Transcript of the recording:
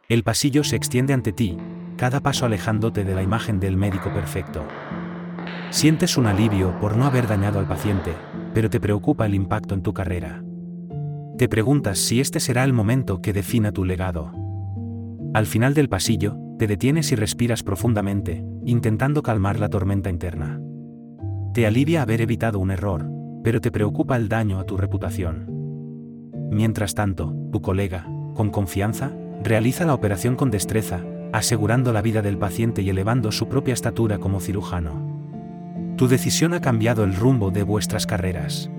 El pasillo se extiende ante ti, cada paso alejándote de la imagen del médico perfecto. Sientes un alivio por no haber dañado al paciente, pero te preocupa el impacto en tu carrera. Te preguntas si este será el momento que defina tu legado. Al final del pasillo, te detienes y respiras profundamente, intentando calmar la tormenta interna. Te alivia haber evitado un error, pero te preocupa el daño a tu reputación. Mientras tanto, tu colega, con confianza, realiza la operación con destreza, asegurando la vida del paciente y elevando su propia estatura como cirujano. Tu decisión ha cambiado el rumbo de vuestras carreras.